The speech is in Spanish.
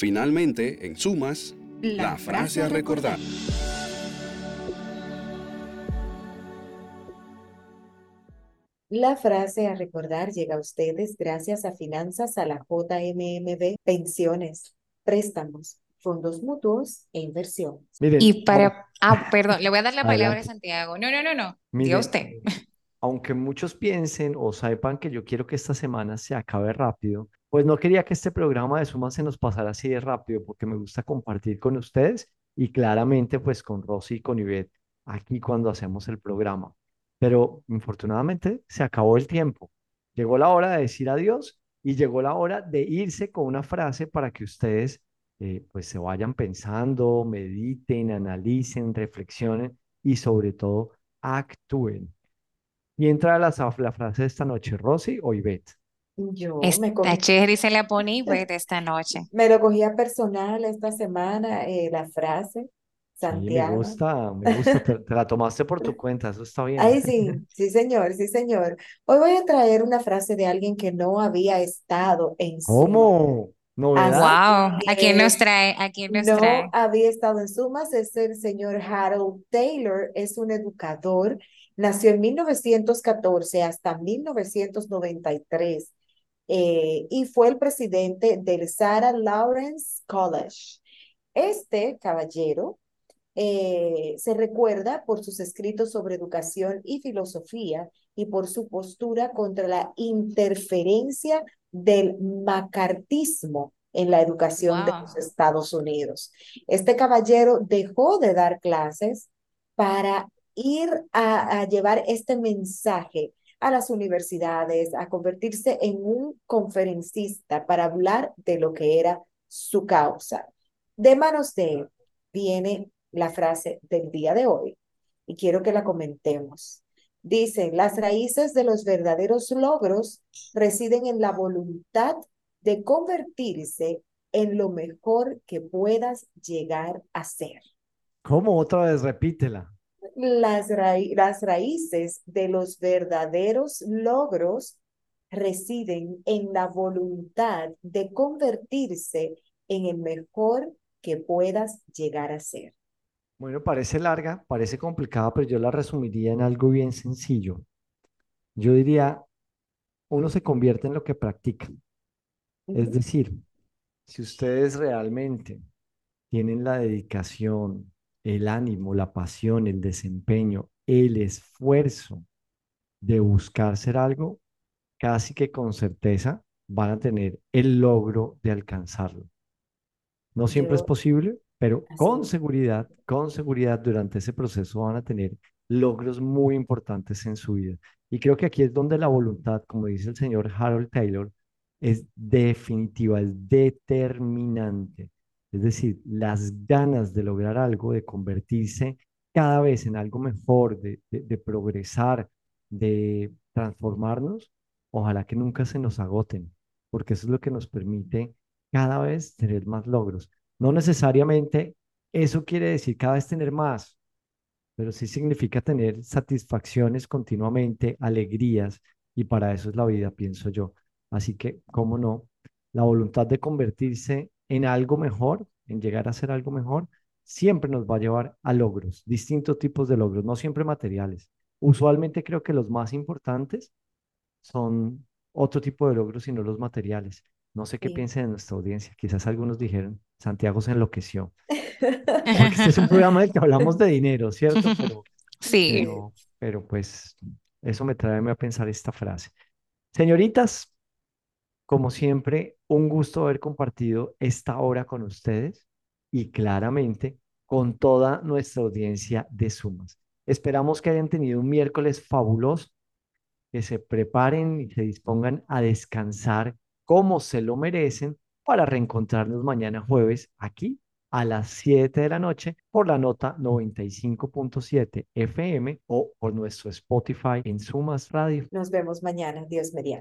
Finalmente, en sumas, la frase a recordar. La frase a recordar llega a ustedes gracias a Finanzas a la JMMB, pensiones, préstamos, fondos mutuos e inversiones. Miren, Y para, perdón, le voy a dar la palabra a adelante. Santiago. No, no, no, no. Diga Miren, usted. aunque muchos piensen o sepan que yo quiero que esta semana se acabe rápido, pues no quería que este programa de Suma se nos pasara así de rápido, porque me gusta compartir con ustedes y claramente pues con Rosy y con Ivette aquí cuando hacemos el programa. Pero infortunadamente se acabó el tiempo. Llegó la hora de decir adiós y llegó la hora de irse con una frase para que ustedes pues se vayan pensando, mediten, analicen, reflexionen y sobre todo actúen. Y entra la frase de esta noche, Rosy o Ivette. Yo me Esta cogí, Cherry se la pone y ve de esta noche. me lo cogía personal esta semana, la frase, Sí, Santiago. me gusta, te la tomaste por tu cuenta, eso está bien. Ay, sí, sí, señor, sí, señor. Hoy voy a traer una frase de alguien que no había estado en suma. ¿Cómo? ¿Novedad? Así Wow, ¿a quién nos es. trae? ¿A quién nos No trae? había estado en sumas, es el señor Harold Taylor, es un educador, nació en 1914 hasta 1993 y fue el presidente del Sarah Lawrence College. Este caballero se recuerda por sus escritos sobre educación y filosofía y por su postura contra la interferencia del macartismo en la educación de los Wow. Estados Unidos. Este caballero dejó de dar clases para ir a llevar este mensaje a las universidades, a convertirse en un conferencista para hablar de lo que era su causa. De manos de él viene la frase del día de hoy y quiero que la comentemos. Dice, las raíces de los verdaderos logros residen en la voluntad de convertirse en lo mejor que puedas llegar a ser. ¿Cómo? Otra vez, repítela. Las raíces de los verdaderos logros residen en la voluntad de convertirse en el mejor que puedas llegar a ser. Bueno, parece larga, parece complicada, pero yo la resumiría en algo bien sencillo. Yo diría, uno se convierte en lo que practica. Uh Es -huh. decir, si ustedes realmente tienen la dedicación, el ánimo, la pasión, el desempeño, el esfuerzo de buscar ser algo, casi que con certeza van a tener el logro de alcanzarlo. No siempre es Yo, posible, pero así es. con seguridad durante ese proceso van a tener logros muy importantes en su vida. Y creo que aquí es donde la voluntad, como dice el señor Harold Taylor, es definitiva, es determinante. Es decir, las ganas de lograr algo, de convertirse cada vez en algo mejor, de progresar, de transformarnos, ojalá que nunca se nos agoten, porque eso es lo que nos permite cada vez tener más logros. No necesariamente eso quiere decir cada vez tener más, pero sí significa tener satisfacciones continuamente, alegrías, y para eso es la vida, pienso yo. Así que, cómo no, la voluntad de convertirse en algo mejor, en llegar a ser algo mejor, siempre nos va a llevar a logros, distintos tipos de logros, no siempre materiales. Usualmente creo que los más importantes son otro tipo de logros y no los materiales. No sé qué Sí. piensen en nuestra audiencia. Quizás algunos dijeron, Santiago se enloqueció, porque este es un programa en el que hablamos de dinero, ¿cierto? Sí. Sí. Pero pues eso me trae a pensar esta frase. Señoritas, como siempre, un gusto haber compartido esta hora con ustedes y claramente con toda nuestra audiencia de Sumas. Esperamos que hayan tenido un miércoles fabuloso, que se preparen y se dispongan a descansar como se lo merecen para reencontrarnos mañana jueves aquí a las 7 de la noche por la nota 95.7 FM o por nuestro Spotify en Sumas Radio. Nos vemos mañana, Dios mediante.